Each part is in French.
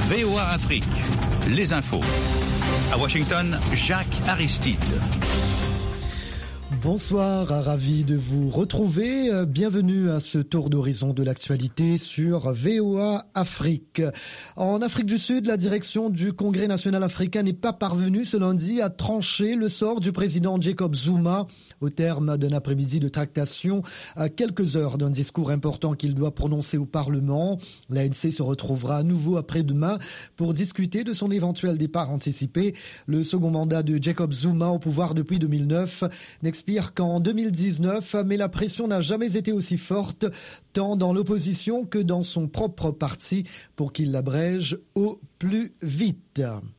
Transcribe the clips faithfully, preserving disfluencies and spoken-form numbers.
V O A Afrique, les infos. À Washington, Jacques Aristide. Bonsoir, ravi de vous retrouver. Bienvenue à ce tour d'horizon de l'actualité sur V O A Afrique. En Afrique du Sud, la direction du Congrès national africain n'est pas parvenue ce lundi à trancher le sort du président Jacob Zuma au terme d'un après-midi de tractation à quelques heures d'un discours important qu'il doit prononcer au Parlement. L'A N C se retrouvera à nouveau après-demain pour discuter de son éventuel départ anticipé. Le second mandat de Jacob Zuma au pouvoir depuis deux mille neuf n'expire qu'en deux mille dix-neuf, mais la pression n'a jamais été aussi forte, tant dans l'opposition que dans son propre parti, pour qu'il l'abrège au plus vite.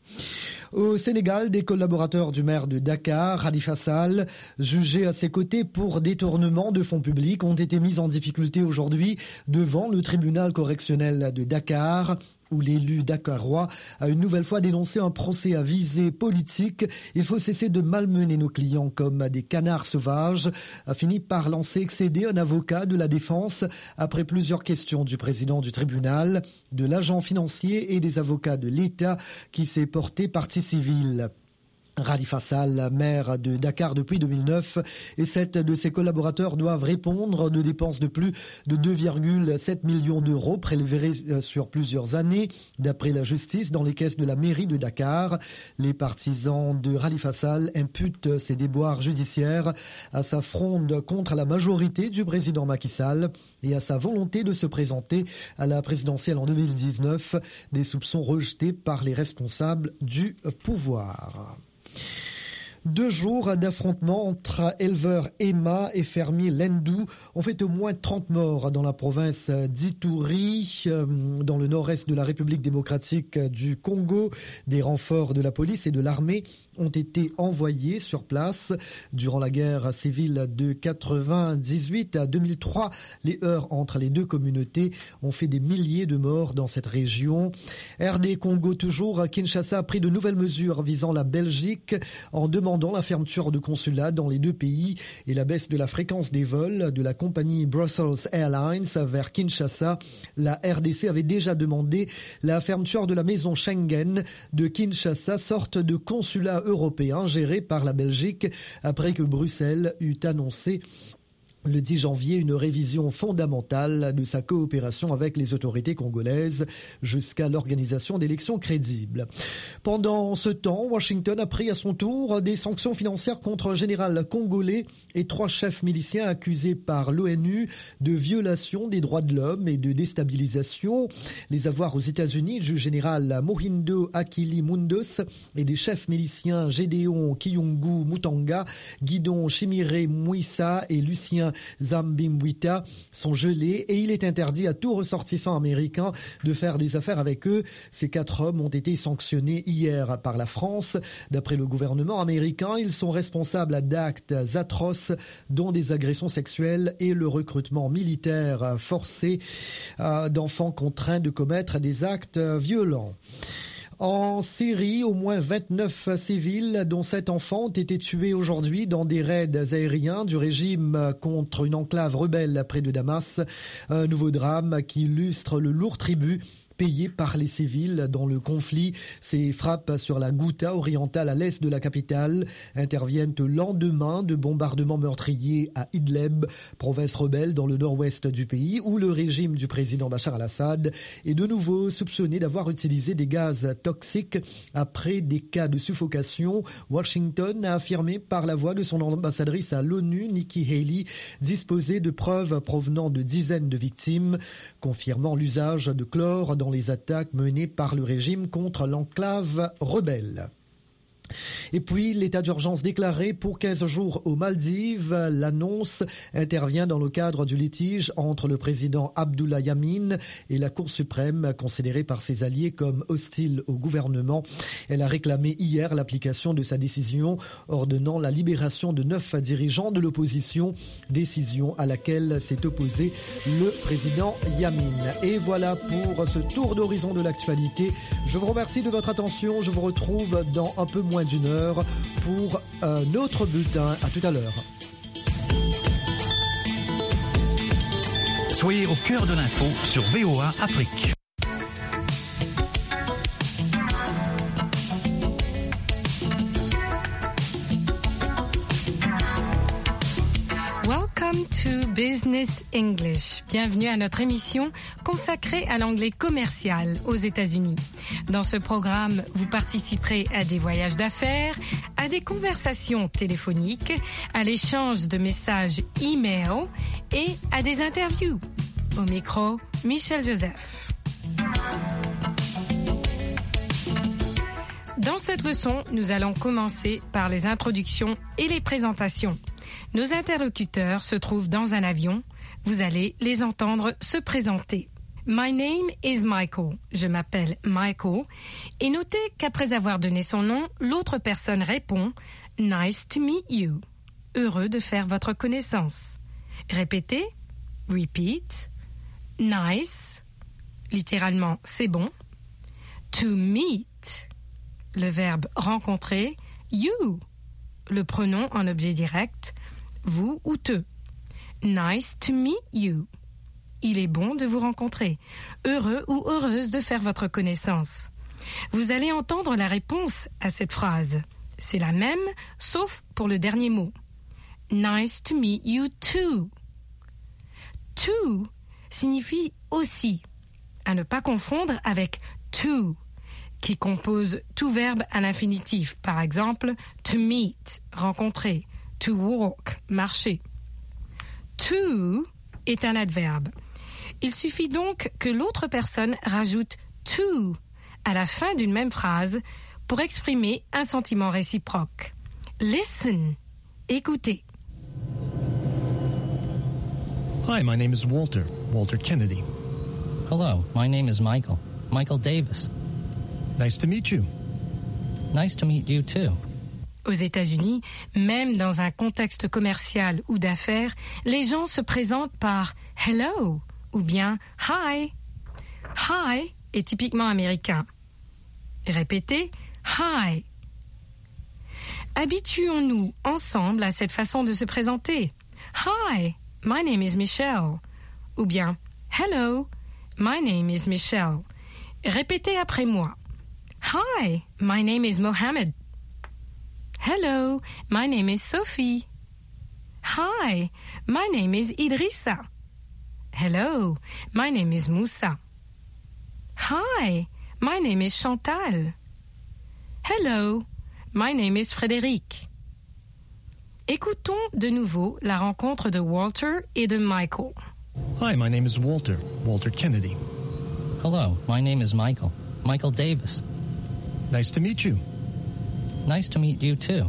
Au Sénégal, des collaborateurs du maire de Dakar, Khalifa Sall, jugés à ses côtés pour détournement de fonds publics, ont été mis en difficulté aujourd'hui devant le tribunal correctionnel de Dakar, où l'élu dakarois a une nouvelle fois dénoncé un procès à visée politique. Il faut cesser de malmener nos clients comme des canards sauvages, a fini par lancer excéder un avocat de la défense après plusieurs questions du président du tribunal, de l'agent financier et des avocats de l'État qui s'est porté partie civile. Khalifa Sall, maire de Dakar depuis deux mille neuf, et sept de ses collaborateurs doivent répondre de dépenses de plus de deux virgule sept millions d'euros prélevés sur plusieurs années, d'après la justice, dans les caisses de la mairie de Dakar. Les partisans de Khalifa Sall imputent ces déboires judiciaires à sa fronde contre la majorité du président Macky Sall et à sa volonté de se présenter à la présidentielle en deux mille dix-neuf, des soupçons rejetés par les responsables du pouvoir. Deux jours d'affrontements entre éleveurs Emma et fermiers Lendou ont fait au moins trente morts dans la province d'Ituri, dans le nord-est de la République démocratique du Congo. Des renforts de la police et de l'armée ont été envoyés sur place. Durant la guerre civile de quatre-vingt-dix-huit à deux mille trois, les heurts entre les deux communautés ont fait des milliers de morts dans cette région. R D Congo toujours, Kinshasa a pris de nouvelles mesures visant la Belgique en demandant la fermeture de consulats dans les deux pays et la baisse de la fréquence des vols de la compagnie Brussels Airlines vers Kinshasa. La R D C avait déjà demandé la fermeture de la maison Schengen de Kinshasa, sorte de consulat européen géré par la Belgique, après que Bruxelles eut annoncé le dix janvier une révision fondamentale de sa coopération avec les autorités congolaises jusqu'à l'organisation d'élections crédibles. Pendant ce temps, Washington a pris à son tour des sanctions financières contre un général congolais et trois chefs miliciens accusés par l'ONU de violation des droits de l'homme et de déstabilisation. Les avoirs aux États-Unis du général Mohindo Akili Mundos et des chefs miliciens Gédéon Kiyungu Mutanga, Guidon Chimire Mouissa et Lucien Zambimwita sont gelés et il est interdit à tout ressortissant américain de faire des affaires avec eux. Ces quatre hommes ont été sanctionnés hier par la France. D'après le gouvernement américain, ils sont responsables d'actes atroces dont des agressions sexuelles et le recrutement militaire forcé d'enfants contraints de commettre des actes violents. En Syrie, au moins vingt-neuf civils, dont sept enfants, ont été tués aujourd'hui dans des raids aériens du régime contre une enclave rebelle près de Damas. Un nouveau drame qui illustre le lourd tribut payés par les civils dans le conflit. Ces frappes sur la Ghouta orientale à l'est de la capitale interviennent au lendemain de bombardements meurtriers à Idlib, province rebelle dans le nord-ouest du pays, où le régime du président Bachar al-Assad est de nouveau soupçonné d'avoir utilisé des gaz toxiques après des cas de suffocation. Washington a affirmé par la voix de son ambassadrice à l'ONU, Nikki Haley, disposer de preuves provenant de dizaines de victimes, confirmant l'usage de chlore dans les attaques menées par le régime contre l'enclave rebelle. Et puis, l'état d'urgence déclaré pour quinze jours aux Maldives. L'annonce intervient dans le cadre du litige entre le président Abdullah Yamin et la Cour suprême, considérée par ses alliés comme hostile au gouvernement. Elle a réclamé hier l'application de sa décision ordonnant la libération de neuf dirigeants de l'opposition, décision à laquelle s'est opposé le président Yamin. Et voilà pour ce tour d'horizon de l'actualité. Je vous remercie de votre attention. Je vous retrouve dans un peu moins d'une heure pour un autre bulletin. À tout à l'heure. Soyez au cœur de l'info sur V O A Afrique. to Business English. Bienvenue à notre émission consacrée à l'anglais commercial aux États-Unis. Dans ce programme, vous participerez à des voyages d'affaires, à des conversations téléphoniques, à l'échange de messages e-mail et à des interviews. Au micro, Michel Joseph. Dans cette leçon, nous allons commencer par les introductions et les présentations. Nos interlocuteurs se trouvent dans un avion. Vous allez les entendre se présenter. My name is Michael. Je m'appelle Michael. Et notez qu'après avoir donné son nom, l'autre personne répond « Nice to meet you ». Heureux de faire votre connaissance. Répétez. Repeat. Nice. Littéralement, c'est bon. To meet. Le verbe rencontrer. You. Le pronom en objet direct. Vous ou te. Nice to meet you. Il est bon de vous rencontrer. Heureux ou heureuse de faire votre connaissance. Vous allez entendre la réponse à cette phrase. C'est la même, sauf pour le dernier mot. Nice to meet you too. To signifie aussi, à ne pas confondre avec to, qui compose tout verbe à l'infinitif. Par exemple, to meet, rencontrer. To walk, marcher. To est un adverbe. Il suffit donc que l'autre personne rajoute to à la fin d'une même phrase pour exprimer un sentiment réciproque. Listen, écoutez. Hi, my name is Walter, Walter Kennedy. Hello, my name is Michael, Michael Davis. Nice to meet you. Nice to meet you too. Aux États-Unis, même dans un contexte commercial ou d'affaires, les gens se présentent par « hello » ou bien « hi ». « Hi » est typiquement américain. Répétez « hi ». Habituons-nous ensemble à cette façon de se présenter. « Hi, my name is Michelle » ou bien « hello, my name is Michelle ». Répétez après moi. « Hi, my name is Mohammed ». Hello, my name is Sophie. Hi, my name is Idrissa. Hello, my name is Moussa. Hi, my name is Chantal. Hello, my name is Frédéric. Écoutons de nouveau la rencontre de Walter et de Michael. Hi, my name is Walter, Walter Kennedy. Hello, my name is Michael, Michael Davis. Nice to meet you. Nice to meet you too.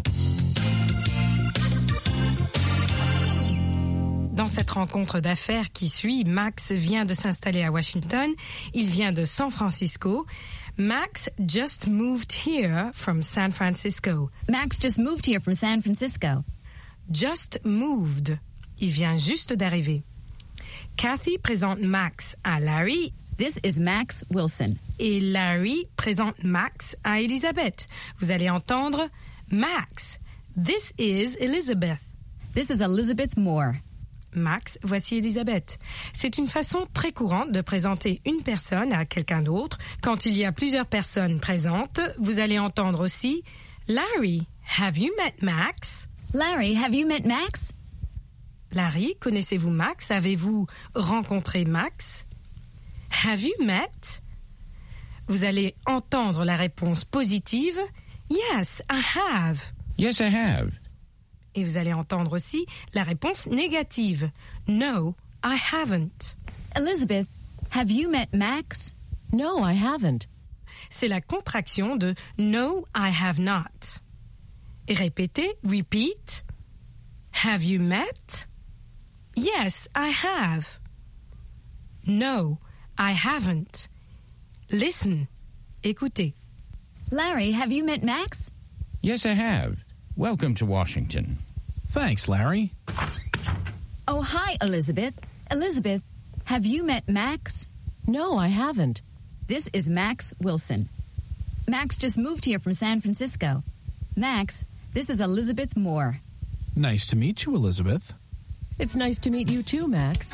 Dans cette rencontre d'affaires qui suit, Max vient de s'installer à Washington. Il vient de San Francisco. Max just moved here from San Francisco. Max just moved here from San Francisco. Just moved. Il vient juste d'arriver. Kathy présente Max à Larry. This is Max Wilson. Et Larry présente Max à Elizabeth. Vous allez entendre Max. This is Elizabeth. This is Elizabeth Moore. Max, voici Elizabeth. C'est une façon très courante de présenter une personne à quelqu'un d'autre. Quand il y a plusieurs personnes présentes, vous allez entendre aussi Larry, have you met Max? Larry, have you met Max? Larry, connaissez-vous Max? Avez-vous rencontré Max? Have you met? Vous allez entendre la réponse positive. Yes, I have. Yes, I have. Et vous allez entendre aussi la réponse négative. No, I haven't. Elizabeth, have you met Max? No, I haven't. C'est la contraction de No, I have not. Et répétez, repeat. Have you met? Yes, I have. No, I haven't. Listen. Écoutez. Larry, have you met Max? Yes, I have. Welcome to Washington. Thanks, Larry. Oh, hi, Elizabeth. Elizabeth, have you met Max? No, I haven't. This is Max Wilson. Max just moved here from San Francisco. Max, this is Elizabeth Moore. Nice to meet you, Elizabeth. It's nice to meet you too, Max.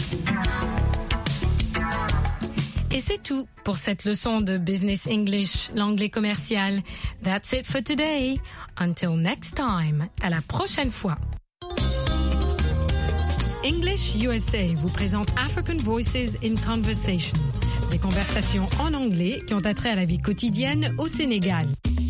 Et c'est tout pour cette leçon de Business English, l'anglais commercial. That's it for today. Until next time. À la prochaine fois. English U S A vous présente African Voices in Conversation, des conversations en anglais qui ont attrait à la vie quotidienne au Sénégal.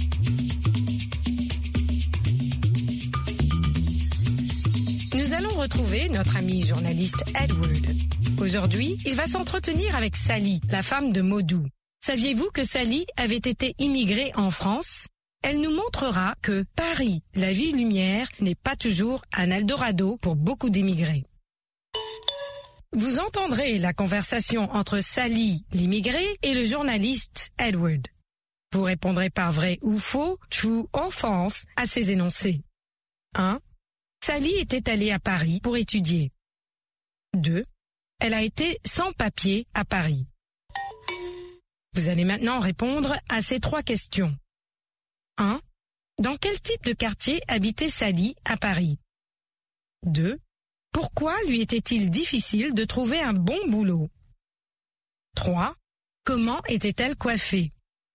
Nous allons retrouver notre ami journaliste Edward. Aujourd'hui, il va s'entretenir avec Sally, la femme de Modou. Saviez-vous que Sally avait été immigrée en France ? Elle nous montrera que Paris, la ville lumière, n'est pas toujours un Eldorado pour beaucoup d'immigrés. Vous entendrez la conversation entre Sally, l'immigrée, et le journaliste Edward. Vous répondrez par vrai ou faux, true or false, à ces énoncés. un. Sally était allée à Paris pour étudier. deux. Elle a été sans papier à Paris. Vous allez maintenant répondre à ces trois questions. un. Dans quel type de quartier habitait Sally à Paris ? deux. Pourquoi lui était-il difficile de trouver un bon boulot ? trois. Comment était-elle coiffée ?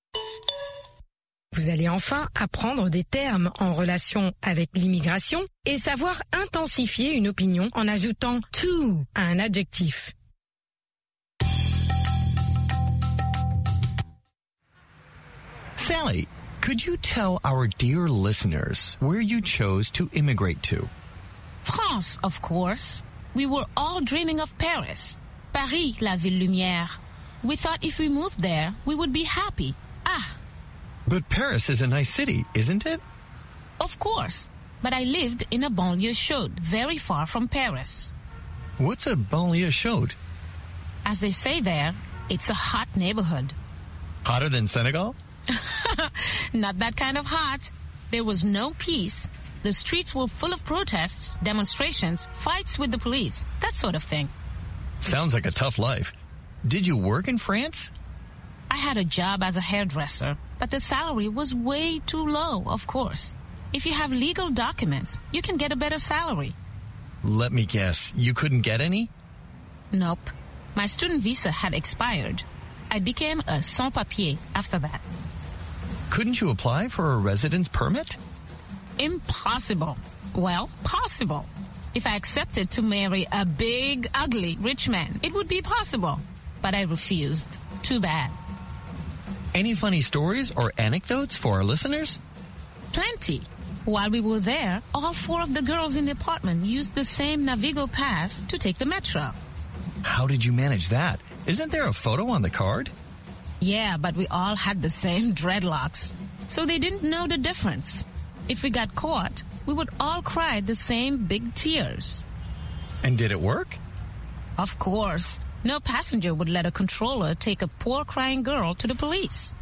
Vous allez enfin apprendre des termes en relation avec l'immigration et savoir intensifier une opinion en ajoutant to à un adjectif. Sally, could you tell our dear listeners where you chose to immigrate to? France, of course. We were all dreaming of Paris. Paris, la ville lumière. We thought if we moved there, we would be happy. Ah! But Paris is a nice city, isn't it? Of course. But I lived in a banlieue chaude, very far from Paris. What's a banlieue chaude? As they say there, it's a hot neighborhood. Hotter than Senegal? Not that kind of hot. There was no peace. The streets were full of protests, demonstrations, fights with the police, that sort of thing. Sounds like a tough life. Did you work in France? I had a job as a hairdresser, but the salary was way too low, of course. If you have legal documents, you can get a better salary. Let me guess, you couldn't get any? Nope. My student visa had expired. I became a sans-papier after that. Couldn't you apply for a residence permit? Impossible. Well, possible. If I accepted to marry a big, ugly, rich man, it would be possible. But I refused. Too bad. Any funny stories or anecdotes for our listeners? Plenty. While we were there, all four of the girls in the apartment used the same Navigo pass to take the metro. How did you manage that? Isn't there a photo on the card? Yeah, but we all had the same dreadlocks. So they didn't know the difference. If we got caught, we would all cry the same big tears. And did it work? Of course. No passenger would let a controller take a poor crying girl to the police.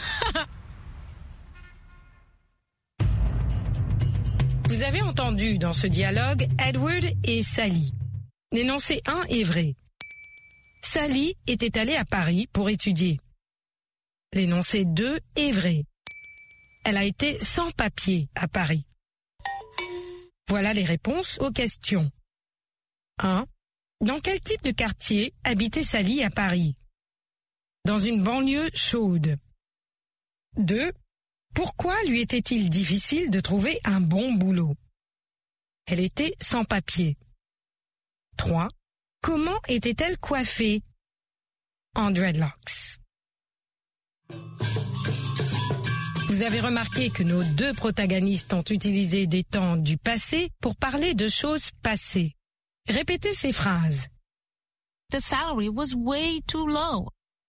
Vous avez entendu dans ce dialogue Edward et Sally. L'énoncé un est vrai. Sally était allée à Paris pour étudier. L'énoncé deux est vrai. Elle a été sans papier à Paris. Voilà les réponses aux questions. un. Dans quel type de quartier habitait Sally à Paris ? Dans une banlieue chaude. deux. Pourquoi lui était-il difficile de trouver un bon boulot ? Elle était sans papier. trois. Comment était-elle coiffée ? En dreadlocks. Vous avez remarqué que nos deux protagonistes ont utilisé des temps du passé pour parler de choses passées. Répétez ces phrases. The salary was way too low.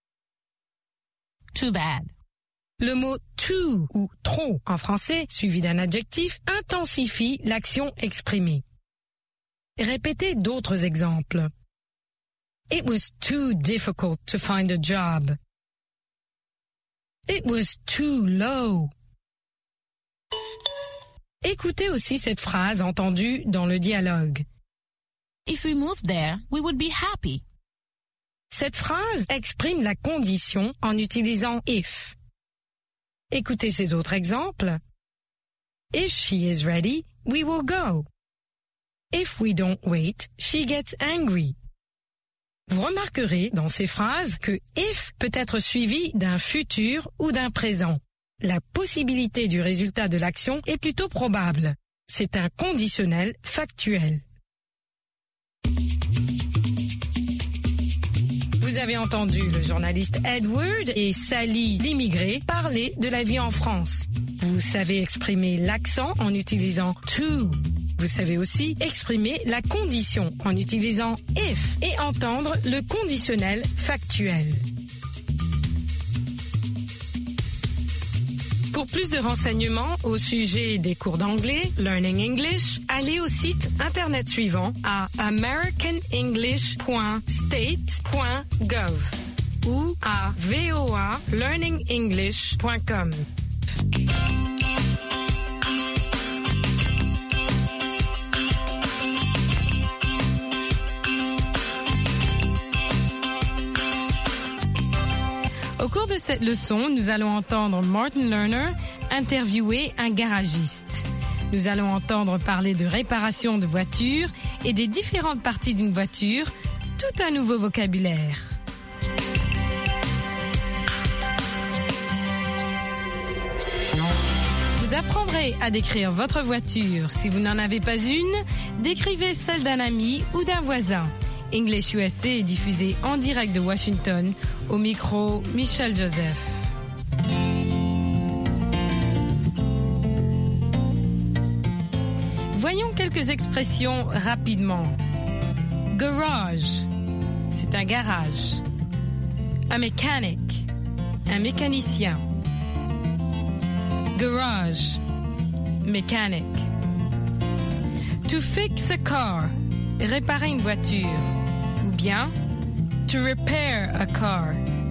Too bad. Le mot too ou trop en français, suivi d'un adjectif, intensifie l'action exprimée. Répétez d'autres exemples. It was too difficult to find a job. It was too low. Écoutez aussi cette phrase entendue dans le dialogue. If we moved there, we would be happy. Cette phrase exprime la condition en utilisant if. Écoutez ces autres exemples. If she is ready, we will go. If we don't wait, she gets angry. Vous remarquerez dans ces phrases que if peut être suivi d'un futur ou d'un présent. La possibilité du résultat de l'action est plutôt probable. C'est un conditionnel factuel. Vous avez entendu le journaliste Edward et Sally, l'immigré, parler de la vie en France. Vous savez exprimer l'accent en utilisant to. Vous savez aussi exprimer la condition en utilisant if et entendre le conditionnel factuel. Pour plus de renseignements au sujet des cours d'anglais, Learning English, allez au site internet suivant à american english point state point gov ou à v o a learning english point com. Au cours de cette leçon, nous allons entendre Martin Lerner interviewer un garagiste. Nous allons entendre parler de réparation de voitures et des différentes parties d'une voiture, tout un nouveau vocabulaire. Vous apprendrez à décrire votre voiture. Si vous n'en avez pas une, décrivez celle d'un ami ou d'un voisin. English U S A est diffusé en direct de Washington, au micro Michel Joseph. Voyons quelques expressions rapidement. Garage, c'est un garage. A mechanic, un mécanicien. Garage, mechanic. To fix a car, réparer une voiture. Ou bien, to repair a car.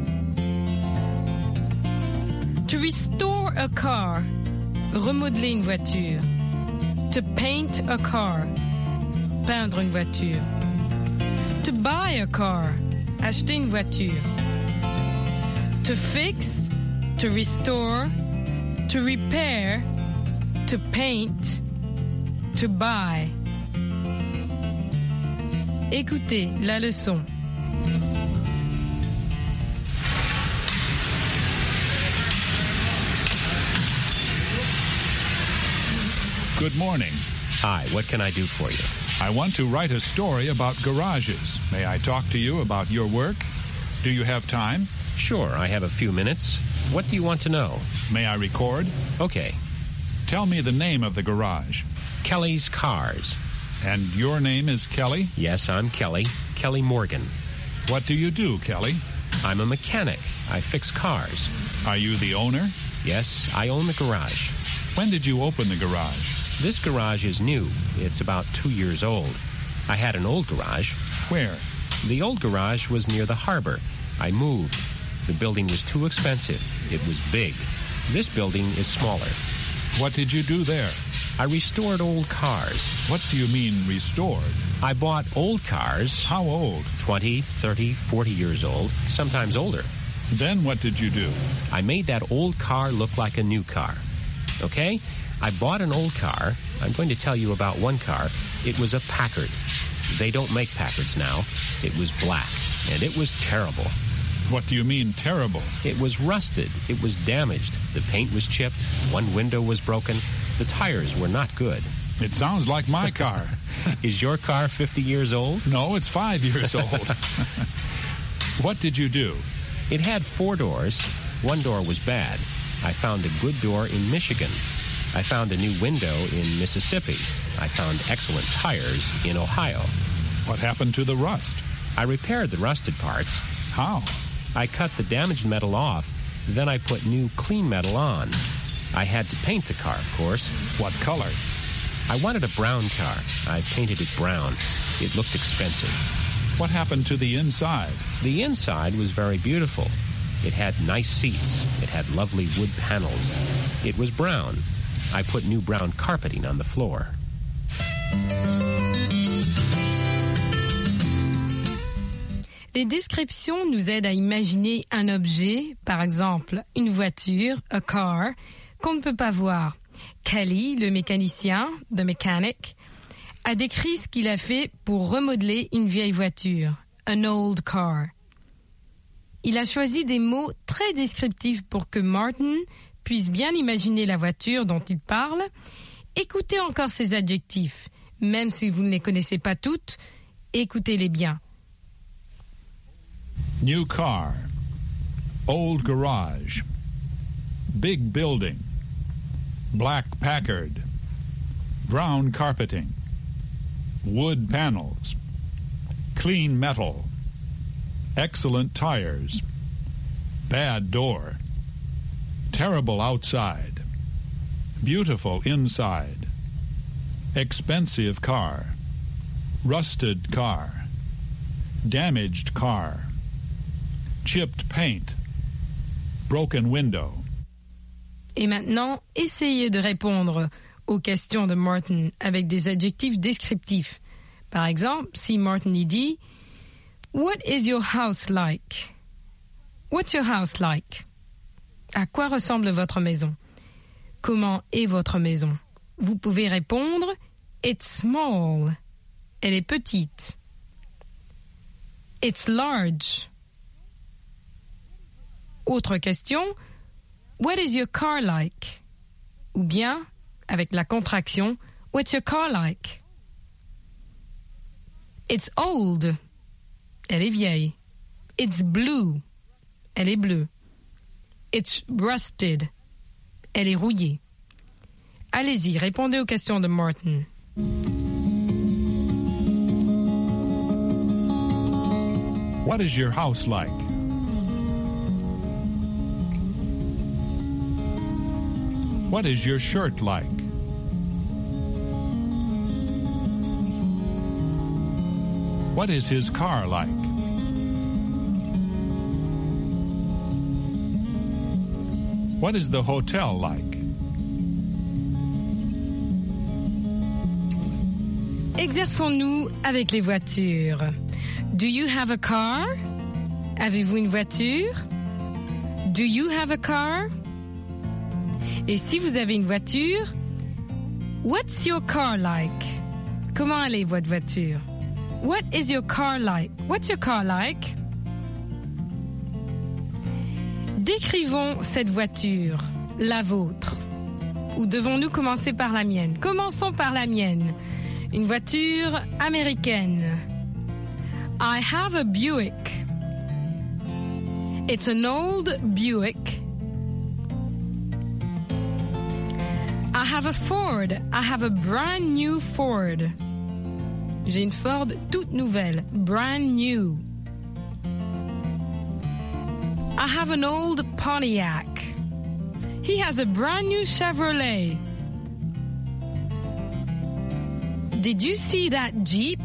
To restore a car, remodeler une voiture. To paint a car, peindre une voiture. To buy a car, acheter une voiture. To fix, to restore, to repair, to paint, to buy. Écoutez la leçon. Good morning. Hi, what can I do for you? I want to write a story about garages. May I talk to you about your work? Do you have time? Sure, I have a few minutes. What do you want to know? May I record? Okay. Tell me the name of the garage. Kelly's Cars. And your name is Kelly? Yes, I'm Kelly. Kelly Morgan. What do you do, Kelly? I'm a mechanic. I fix cars. Are you the owner? Yes, I own the garage. When did you open the garage? This garage is new. It's about two years old. I had an old garage. Where? The old garage was near the harbor. I moved. The building was too expensive. It was big. This building is smaller. What did you do there? I restored old cars. What do you mean, restored? I bought old cars. How old? twenty, thirty, forty years old, sometimes older. Then what did you do? I made that old car look like a new car. Okay? I bought an old car. I'm going to tell you about one car. It was a Packard. They don't make Packards now. It was black, and it was terrible. What do you mean, terrible? It was rusted. It was damaged. The paint was chipped. One window was broken. The tires were not good. It sounds like my car. Is your car fifty years old? No, it's five years old. What did you do? It had four doors. One door was bad. I found a good door in Michigan. I found a new window in Mississippi. I found excellent tires in Ohio. What happened to the rust? I repaired the rusted parts. How? I cut the damaged metal off. Then I put new clean metal on. I had to paint the car, of course. What color? I wanted a brown car. I painted it brown. It looked expensive. What happened to the inside? The inside was very beautiful. It had nice seats. It had lovely wood panels. It was brown. I put new brown carpeting on the floor. Les descriptions nous aident à imaginer un objet, par exemple une voiture, a car, qu'on ne peut pas voir. Kelly, le mécanicien, the mechanic, a décrit ce qu'il a fait pour remodeler une vieille voiture, an old car. Il a choisi des mots très descriptifs pour que Martin puisse bien imaginer la voiture dont il parle. Écoutez encore ces adjectifs, même si vous ne les connaissez pas toutes, écoutez-les bien. New car. Old garage. Big building. Black Packard. Brown carpeting. Wood panels. Clean metal. Excellent tires. Bad door. Terrible outside. Beautiful inside. Expensive car. Rusted car. Damaged car. Chipped paint. Broken window. Et maintenant, essayez de répondre aux questions de Martin avec des adjectifs descriptifs. Par exemple, si Martin y dit « What is your house like? » What's your house like? À quoi ressemble votre maison? Comment est votre maison? Vous pouvez répondre « It's small ». Elle est petite. « It's large ». Autre question « What is your car like? » Ou bien, avec la contraction « What's your car like? » It's old. Elle est vieille. It's blue. Elle est bleue. It's rusted. Elle est rouillée. Allez-y, répondez aux questions de Martin. What is your house like? What is your shirt like? What is his car like? What is the hotel like? Exerçons-nous avec les voitures. Do you have a car? Avez-vous une voiture? Do you have a car? Et si vous avez une voiture, what's your car like? Comment allez votre voiture? What is your car like? What's your car like? Décrivons cette voiture, la vôtre. Ou devons-nous commencer par la mienne? Commençons par la mienne. Une voiture américaine. I have a Buick. It's an old Buick. I have a Ford. I have a brand new Ford. J'ai une Ford toute nouvelle, brand new. I have an old Pontiac. He has a brand new Chevrolet. Did you see that Jeep?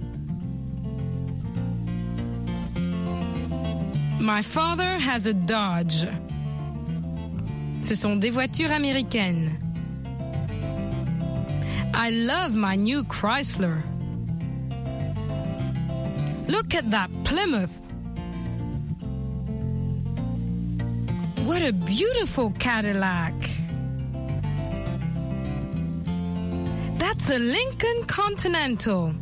My father has a Dodge. Ce sont des voitures américaines. I love my new Chrysler. Look at that Plymouth. What a beautiful Cadillac. That's a Lincoln Continental.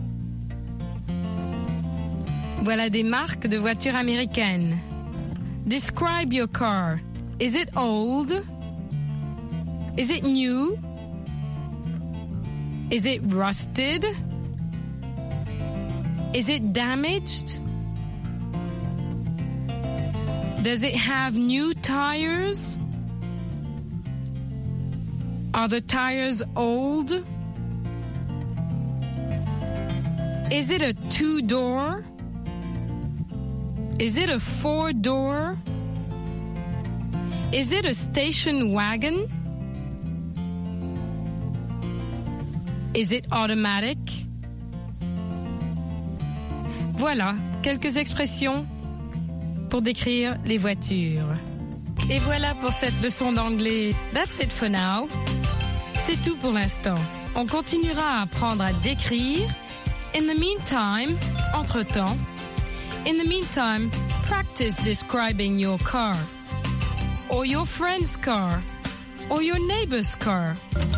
Voilà des marques de voitures américaines. Describe your car. Is it old? Is it new? Is it rusted? Is it damaged? Does it have new tires? Are the tires old? Is it a two-door? Is it a four-door? Is it a station wagon? Is it automatic? Voilà, quelques expressions pour décrire les voitures. Et voilà pour cette leçon d'anglais. That's it for now. C'est tout pour l'instant. On continuera à apprendre à décrire. In the meantime, entre-temps, in the meantime, practice describing your car, or your friend's car, or your neighbor's car.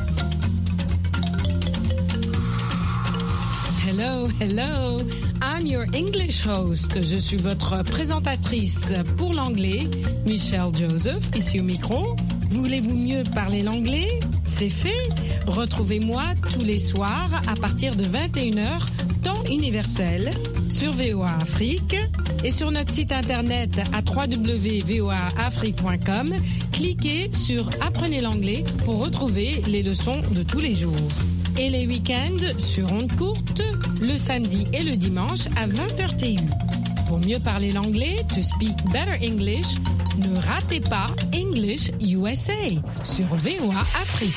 Hello, hello. I'm your English host. Je suis votre présentatrice pour l'anglais, Michelle Joseph, ici au micro. Voulez-vous mieux parler l'anglais? C'est fait. Retrouvez-moi tous les soirs à partir de vingt et une heures, temps universel, sur V O A Afrique. Et sur notre site internet à w w w point v o a afrique point com, cliquez sur Apprenez l'anglais pour retrouver les leçons de tous les jours. Et les week-ends sur ondes courtes, le samedi et le dimanche à vingt heures T U. Pour mieux parler l'anglais, to speak better English, ne ratez pas English U S A sur V O A Afrique.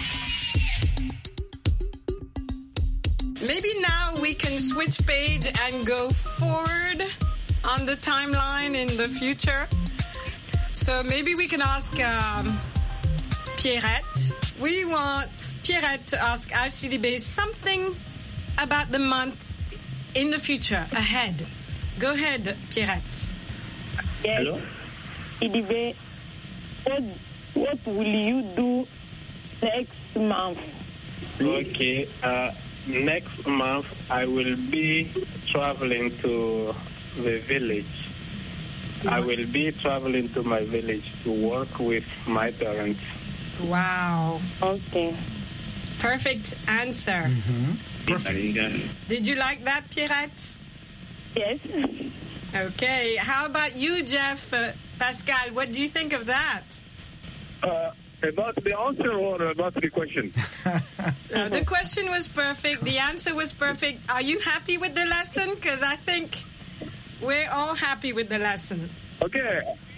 Maybe now we can switch page and go forward on the timeline in the future. So maybe we can ask um, Pierrette. We want Pierrette to ask Alcidibé something about the month in the future, ahead. Go ahead, Pierrette. Yes. Hello? Idibé, what, what will you do next month? Okay, uh, next month I will be traveling to the village. I will be traveling to my village to work with my parents. Wow. Okay. Perfect answer. Mm-hmm. Perfect. Did you like that, Pierrette? Yes. Okay. How about you, Jeff? Uh, Pascal, what do you think of that? Uh, about the answer or about the question? uh, the question was perfect. The answer was perfect. Are you happy with the lesson? Because I think we're all happy with the lesson. Okay.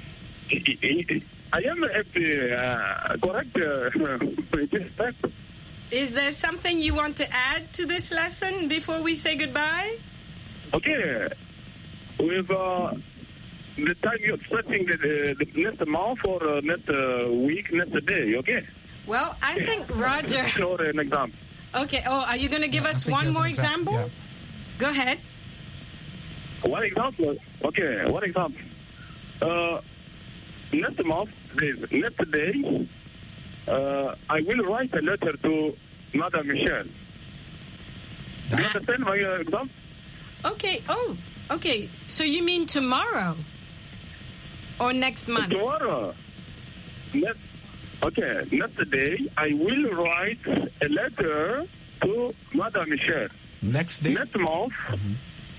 I am happy. Uh, correct. Uh, Is there something you want to add to this lesson before we say goodbye? Okay. With uh, the time you're setting the, the next month or uh, next uh, week, next day, okay? Well, I think Roger... Or an example. Okay. Oh, are you going to give yeah, us one more example? Yeah. Go ahead. One example? Okay, one example. Uh, next month, next day, uh, I will write a letter to Madame Michel. Do you understand my uh, example? Okay. Oh, okay. So you mean tomorrow? Or next month? Tomorrow. Next, okay, next day, I will write a letter to Madame Michel. Next day? Next month, mm-hmm.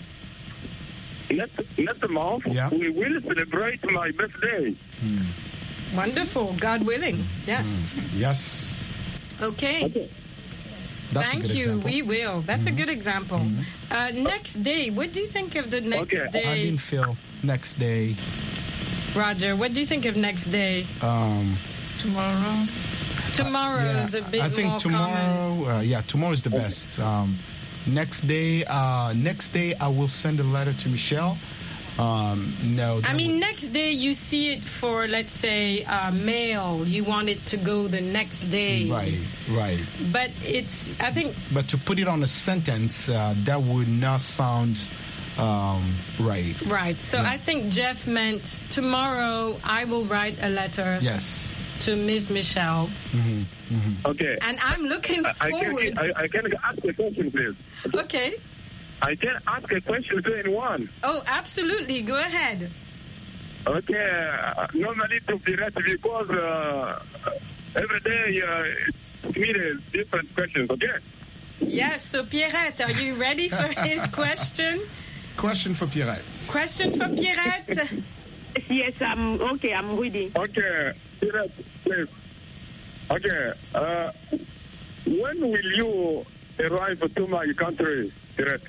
next, next month, yeah. we will celebrate my birthday. Mm. Wonderful. God willing. Yes. Mm. Yes. Okay. okay. That's Thank a good you. Example. We will. That's mm-hmm. a good example. Mm-hmm. Uh, next day. What do you think of the next okay. day? I didn't feel next day. Roger, what do you think of next day? Um, tomorrow. Tomorrow uh, yeah, is a bit I think more tomorrow. Uh, yeah, tomorrow is the best. Um, next day. Uh, next day, I will send a letter to Michelle. Um, no. I mean, next day you see it for, let's say, uh, mail. You want it to go the next day. Right, right. But it's, I think... But to put it on a sentence, uh, that would not sound um, right. Right. So yeah. I think Jeff meant tomorrow I will write a letter. Yes. To Miss Michelle. Mm-hmm, mm-hmm. Okay. And I'm looking I, forward... I can, I, I can ask a question, please. Okay. I can ask a question to anyone. Oh, absolutely. Go ahead. Okay. Uh, normally to be right because uh, every day uh, it's me different questions, okay? Yes. So, Pierrette, are you ready for his question? Question for Pierrette. Question for Pierrette. Yes, I'm okay. I'm ready. Okay. Pierrette, please. Okay. Uh, when will you arrive to my country, Pierrette?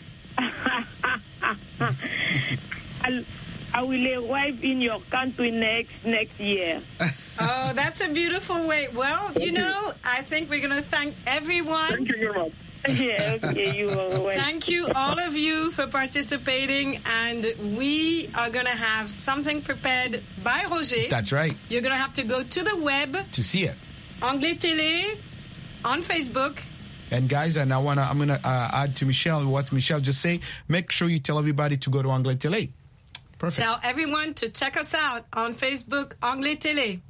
I'll, I will arrive in your country next next year. Oh, that's a beautiful way. Well, you know, I think we're going to thank everyone. Thank you very much. Yeah, okay, you are right. Thank you, all of you, for participating. And we are going to have something prepared by Roger. That's right. You're going to have to go to the web. To see it. Anglais Télé, on Facebook. And guys, and I wanna, I'm gonna uh, add to Michelle what Michelle just said. Make sure you tell everybody to go to Anglais Télé. Perfect. Tell everyone to check us out on Facebook, Anglais Télé.